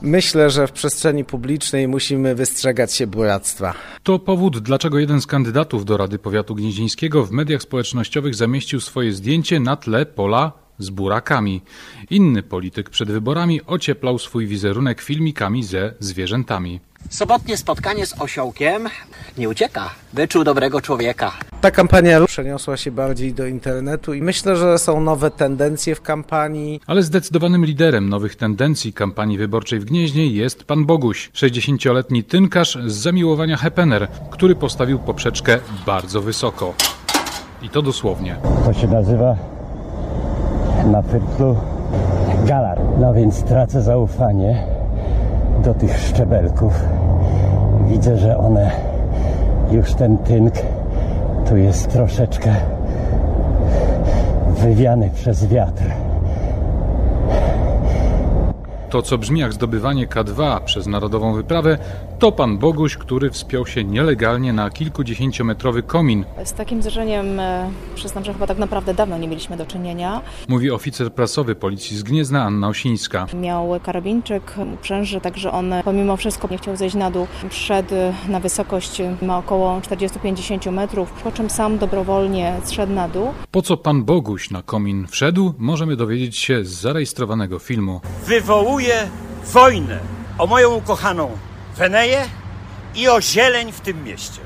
Myślę, że w przestrzeni publicznej musimy wystrzegać się buractwa. To powód, dlaczego jeden z kandydatów do Rady Powiatu Gnieźnieńskiego w mediach społecznościowych zamieścił swoje zdjęcie na tle pola z burakami. Inny polityk przed wyborami ocieplał swój wizerunek filmikami ze zwierzętami. Sobotnie spotkanie z osiołkiem nie ucieka. Wyczuł dobrego człowieka. Ta kampania przeniosła się bardziej do internetu i myślę, że są nowe tendencje w kampanii. Ale zdecydowanym liderem nowych tendencji kampanii wyborczej w Gnieźnie jest pan Boguś, 60-letni tynkarz z zamiłowania Hepener, który postawił poprzeczkę bardzo wysoko. I to dosłownie. To się nazywa na pyrtlu galar. No więc tracę zaufanie do tych szczebelków. Widzę, że one już ten tynk tu jest troszeczkę wywiany przez wiatr. To, co brzmi jak zdobywanie K2 przez narodową wyprawę, to pan Boguś, który wspiął się nielegalnie na kilkudziesięciometrowy komin. Z takim zdarzeniem przyznam, że chyba tak naprawdę dawno nie mieliśmy do czynienia. Mówi oficer prasowy Policji z Gniezna Anna Osińska. Miał karabinczyk, uprzęży, także on pomimo wszystko nie chciał zejść na dół. Wszedł na wysokość, ma około 40-50 metrów, po czym sam dobrowolnie zszedł na dół. Po co pan Boguś na komin wszedł, możemy dowiedzieć się z zarejestrowanego filmu. Wywołuje wojnę o moją ukochaną Weneję i o zieleń w tym mieście.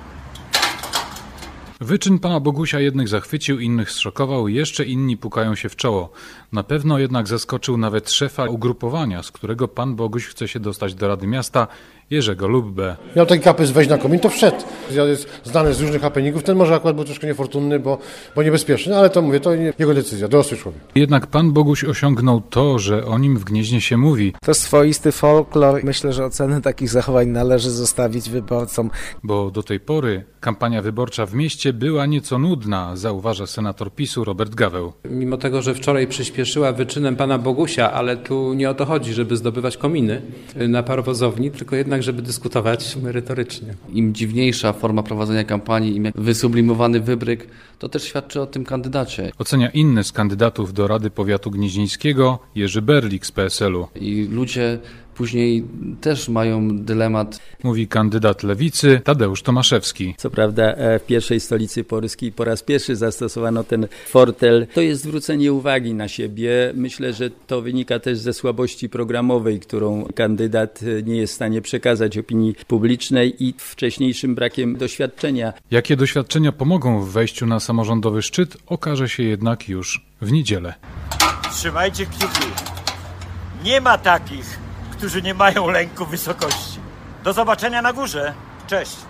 Wyczyn pana Bogusia jednych zachwycił, innych zszokował, jeszcze inni pukają się w czoło. Na pewno jednak zaskoczył nawet szefa ugrupowania, z którego pan Boguś chce się dostać do Rady Miasta, Jerzego Lubbę. Miał ten kapys wejść na komin, to wszedł. Ja jest znany z różnych happeningów, ten może akurat był troszkę niefortunny, bo niebezpieczny, ale to mówię, to jego decyzja, dorosły człowiek. Jednak pan Boguś osiągnął to, że o nim w Gnieźnie się mówi. To swoisty folklor. Myślę, że oceny takich zachowań należy zostawić wyborcom. Bo do tej pory kampania wyborcza w mieście była nieco nudna, zauważa senator PiS-u Robert Gaweł. Mimo tego, że wczoraj przyspieszyła wyczynem pana Bogusia, ale tu nie o to chodzi, żeby zdobywać kominy na parowozowni, tylko jednak, żeby dyskutować merytorycznie. Im dziwniejsza forma prowadzenia kampanii, im wysublimowany wybryk, to też świadczy o tym kandydacie. Ocenia inny z kandydatów do Rady Powiatu Gnieźnieńskiego, Jerzy Berlik z PSL-u. I ludzie później też mają dylemat. Mówi kandydat Lewicy Tadeusz Tomaszewski. Co prawda w pierwszej stolicy polskiej po raz pierwszy zastosowano ten fortel. To jest zwrócenie uwagi na siebie. Myślę, że to wynika też ze słabości programowej, którą kandydat nie jest w stanie przekazać opinii publicznej i wcześniejszym brakiem doświadczenia. Jakie doświadczenia pomogą w wejściu na samorządowy szczyt, okaże się jednak już w niedzielę. Trzymajcie kciuki. Nie ma takich, którzy nie mają lęku wysokości. Do zobaczenia na górze. Cześć.